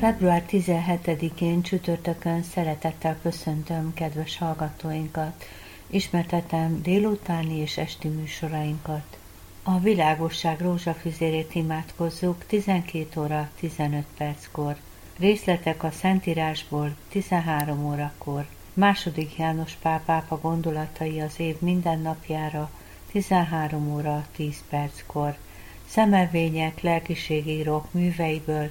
Február 17-én csütörtökön szeretettel köszöntöm kedves hallgatóinkat. Ismertetem délutáni és esti műsorainkat. A világosság rózsafüzérét imádkozzuk 12 óra 15 perckor. Részletek a Szentírásból 13 órakor. II. János Pál pápa gondolatai az év mindennapjára 13 óra 10 perckor. Szemelvények lelkiségírók műveiből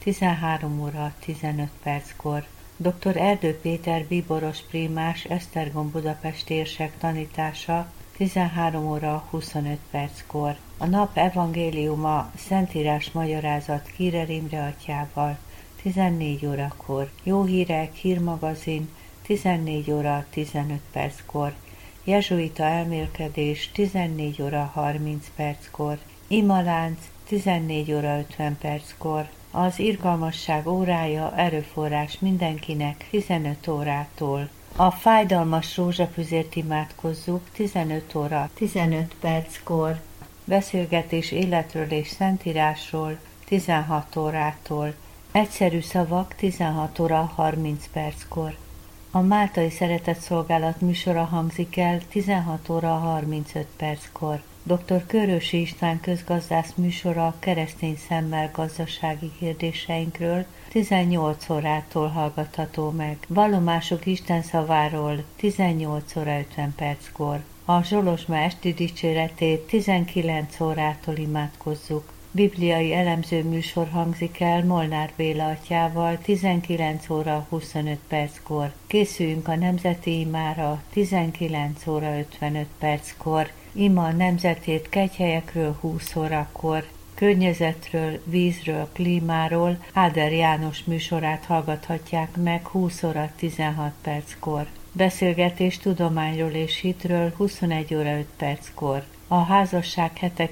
13 óra 15 perckor. Dr. Erdő Péter bíboros prímás Esztergom Budapest térsek tanítása 13 óra 25 perckor. A nap evangéliuma Szentírás magyarázat Kírer Imre atyával 14 órakor. Jó hírek hírmagazin 14 óra 15 perckor. Jezsuita elmélkedés 14 óra 30 perckor. Imalánc 14 óra 50 perckor. Az irgalmasság órája erőforrás mindenkinek 15 órától. A fájdalmas rózsafüzért imádkozzuk 15 óra 15 perckor. Beszélgetés életről és Szentírásról 16 órától. Egyszerű szavak 16 óra 30 perckor. A Máltai Szeretetszolgálat műsora hangzik el 16 óra 35 perckor. Dr. Körösi István közgazdász műsora keresztény szemmel gazdasági kérdéseinkről 18 órától hallgatható meg. Vallomások Isten szaváról 18 óra 50 perckor. A Zsolozsma esti dicséretét 19 órától imádkozzuk. Bibliai elemző műsor hangzik el Molnár Béla atyával 19 óra 25 perckor. Készüljünk a nemzeti imára 19 óra 55 perckor. Ima nemzetét kegyhelyekről 20 órakor. Környezetről, vízről, klímáról Áder János műsorát hallgathatják meg 20 óra 16 perckor. Beszélgetés tudományról és hitről 21 óra 5 perckor. A házasság hete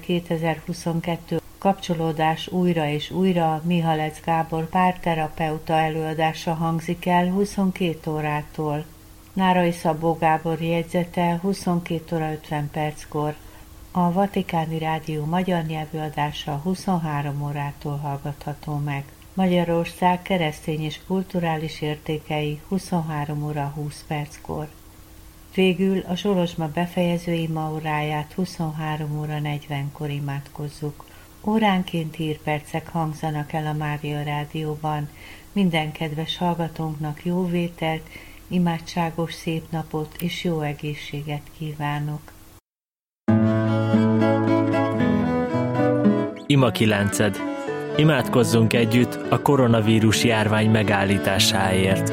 2022 kapcsolódás újra és újra Mihalec Gábor párterapeuta előadása hangzik el 22 órától. Nárai Szabó Gábor jegyzete 22 óra 50 perckor. A Vatikáni Rádió magyar nyelvű adása 23 órától hallgatható meg. Magyarország keresztény és kulturális értékei 23 óra 20 perckor. Végül a Zsolozsma befejező imaóráját 23 óra 40-kor imádkozzuk. Óránként hírpercek hangzanak el a Mária Rádióban. Minden kedves hallgatónknak jó vételt, imádságos szép napot és jó egészséget kívánok. Ima 9. Imádkozzunk együtt a koronavírus járvány megállításáért.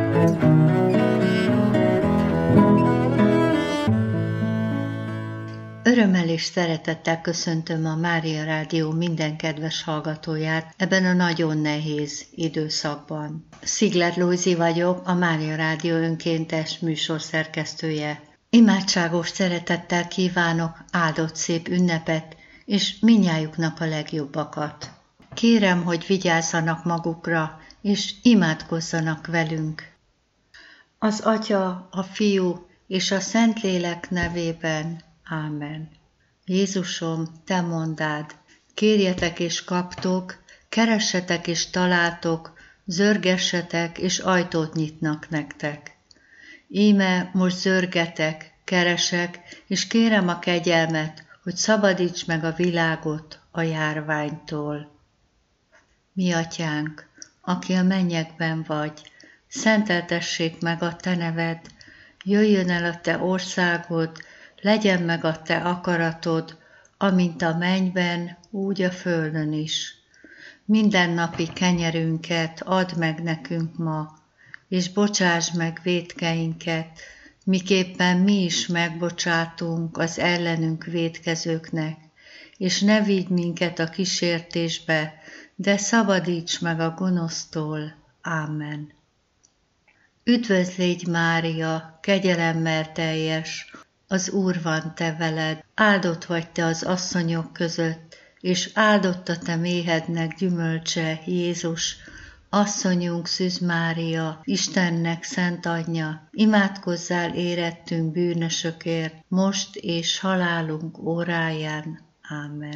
Örömmel és szeretettel köszöntöm a Mária Rádió minden kedves hallgatóját ebben a nagyon nehéz időszakban. Szigler Lózi vagyok, a Mária Rádió önkéntes műsorszerkesztője. Imádságos szeretettel kívánok áldott szép ünnepet, és mindnyájuknak a legjobbakat. Kérem, hogy vigyázzanak magukra, és imádkozzanak velünk. Az Atya, a Fiú és a Szentlélek nevében. Ámen. Jézusom, te mondád, kérjetek és kaptok, keressetek és találtok, zörgessetek és ajtót nyitnak nektek. Íme most zörgetek, keresek, és kérem a kegyelmet, hogy szabadíts meg a világot a járványtól. Mi atyánk, aki a mennyekben vagy, szenteltessék meg a te neved, jöjjön el a te országod, legyen meg a te akaratod, amint a mennyben, úgy a földön is. Mindennapi kenyerünket add meg nekünk ma, és bocsásd meg vétkeinket, miképpen mi is megbocsátunk az ellenünk vétkezőknek, és ne vigy minket a kísértésbe, de szabadíts meg a gonosztól. Ámen. Üdvözlégy Mária, kegyelemmel teljes, az Úr van te veled, áldott vagy te az asszonyok között, és áldott a te méhednek gyümölcse, Jézus. Asszonyunk Szűz Mária, Istennek szent anyja, imádkozzál érettünk bűnösökért, most és halálunk óráján. Ámen.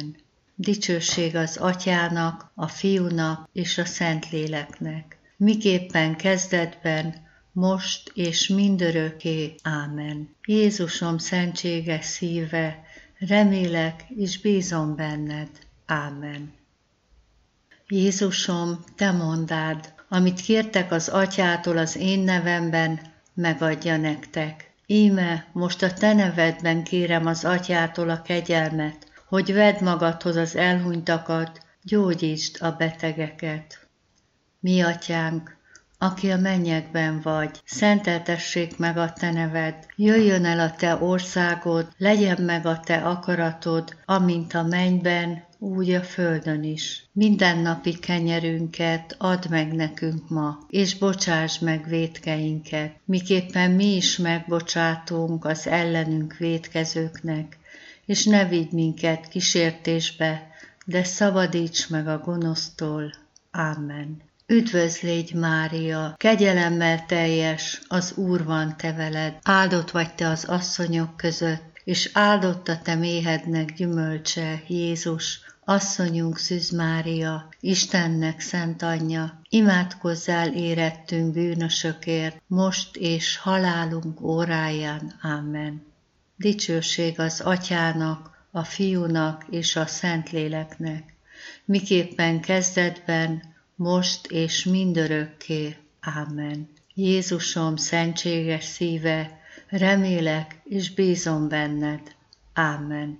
Dicsőség az Atyának, a Fiúnak és a Szentléleknek, miképpen kezdetben, most és mindörökké. Ámen. Jézusom szentséges szíve, remélek és bízom benned. Ámen. Jézusom, te mondád, amit kértek az Atyától az én nevemben, megadja nektek. Íme most a te nevedben kérem az Atyától a kegyelmet, hogy vedd magadhoz az elhunytakat, gyógyítsd a betegeket. Mi Atyánk, aki a mennyekben vagy, szenteltessék meg a te neved, jöjjön el a te országod, legyen meg a te akaratod, amint a mennyben, úgy a földön is. Mindennapi kenyerünket add meg nekünk ma, és bocsásd meg vétkeinket, miképpen mi is megbocsátunk az ellenünk vétkezőknek, és ne vigy minket kísértésbe, de szabadíts meg a gonosztól. Ámen. Üdvözlégy Mária, kegyelemmel teljes, az Úr van te veled, áldott vagy te az asszonyok között, és áldott a te méhednek gyümölcse, Jézus, asszonyunk Szűz Mária, Istennek szent anyja, imádkozzál érettünk bűnösökért, most és halálunk óráján. Ámen. Dicsőség az Atyának, a Fiúnak és a Szentléleknek, miképpen kezdetben, most és mindörökké. Ámen. Jézusom szentséges szíve, remélek és bízom benned. Ámen.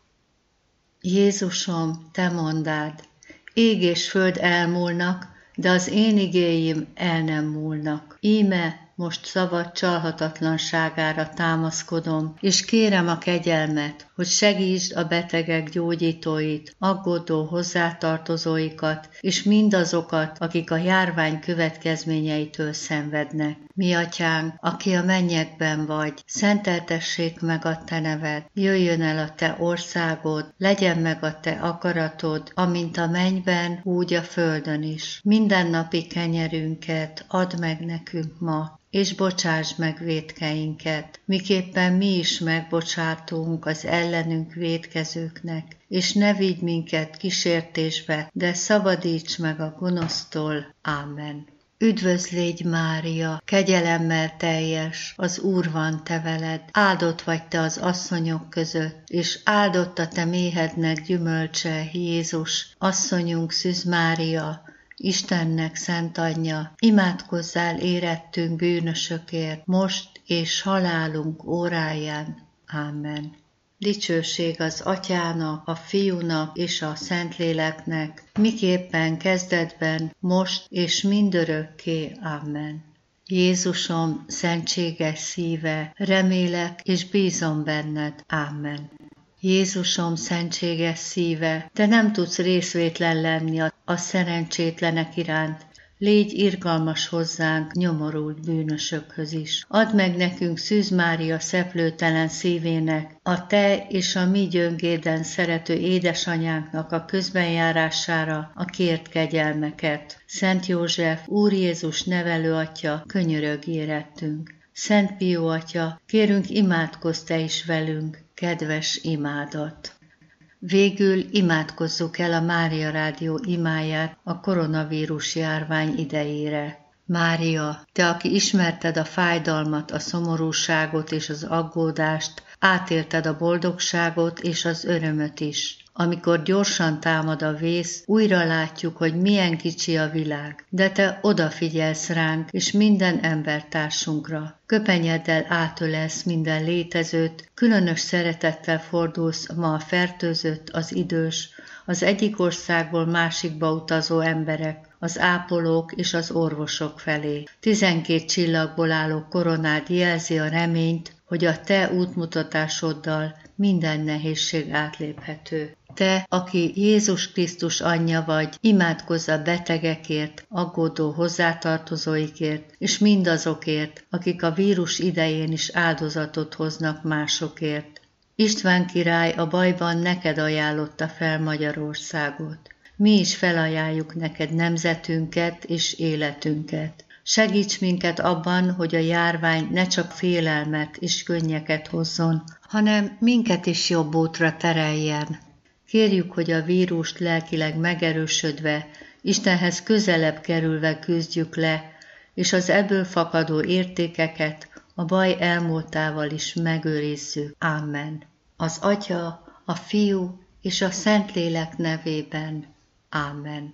Jézusom, te mondád, ég és föld elmúlnak, de az én igéim el nem múlnak. Íme most szavad csalhatatlanságára támaszkodom, és kérem a kegyelmet, hogy segítsd a betegek gyógyítóit, aggódó hozzátartozóikat, és mindazokat, akik a járvány következményeitől szenvednek. Mi Atyánk, aki a mennyekben vagy, szenteltessék meg a te neved, jöjjön el a te országod, legyen meg a te akaratod, amint a mennyben, úgy a földön is. Mindennapi kenyerünket add meg nekünk ma, és bocsásd meg vétkeinket, miképpen mi is megbocsátunk az ellenünk vétkezőknek, és ne vigy minket kísértésbe, de szabadíts meg a gonosztól. Ámen. Üdvözlégy Mária, kegyelemmel teljes, az Úr van te veled, áldott vagy te az asszonyok között, és áldott a te méhednek gyümölcse, Jézus, asszonyunk Szűz Mária, Istennek szent anyja, imádkozzál érettünk bűnösökért, most és halálunk óráján. Ámen. Dicsőség az Atyának, a Fiúnak és a Szentléleknek, miképpen kezdetben, most és mindörökké. Ámen. Jézusom szentséges szíve, remélek és bízom benned. Ámen. Jézusom szentséges szíve, te nem tudsz részvétlen lenni a szerencsétlenek iránt, légy irgalmas hozzánk, nyomorult bűnösökhöz is. Add meg nekünk Szűz Mária szeplőtelen szívének, a te és a mi gyöngéden szerető édesanyánknak a közbenjárására a kért kegyelmeket. Szent József, Úr Jézus nevelőatya, könyörögj érettünk. Szent Pió atya, kérünk, imádkozz te is velünk, kedves imádat. Végül imádkozzuk el a Mária Rádió imáját a koronavírus járvány idejére. Mária, te, aki ismerted a fájdalmat, a szomorúságot és az aggódást, átélted a boldogságot és az örömöt is. Amikor gyorsan támad a vész, újra látjuk, hogy milyen kicsi a világ, de te odafigyelsz ránk és minden embertársunkra. Köpenyeddel átölelsz minden létezőt, különös szeretettel fordulsz ma a fertőzött, az idős, az egyik országból másikba utazó emberek, az ápolók és az orvosok felé. 12 csillagból álló koronád jelzi a reményt, hogy a te útmutatásoddal minden nehézség átléphető. Te, aki Jézus Krisztus anyja vagy, imádkozz a betegekért, aggódó hozzátartozóikért, és mindazokért, akik a vírus idején is áldozatot hoznak másokért. István király a bajban neked ajánlotta fel Magyarországot. Mi is felajánljuk neked nemzetünket és életünket. Segíts minket abban, hogy a járvány ne csak félelmet és könnyeket hozzon, hanem minket is jobb útra tereljen. Kérjük, hogy a vírust lelkileg megerősödve, Istenhez közelebb kerülve küzdjük le, és az ebből fakadó értékeket a baj elmúltával is megőrizzük. Amen. Az Atya, a Fiú és a Szentlélek nevében. Amen.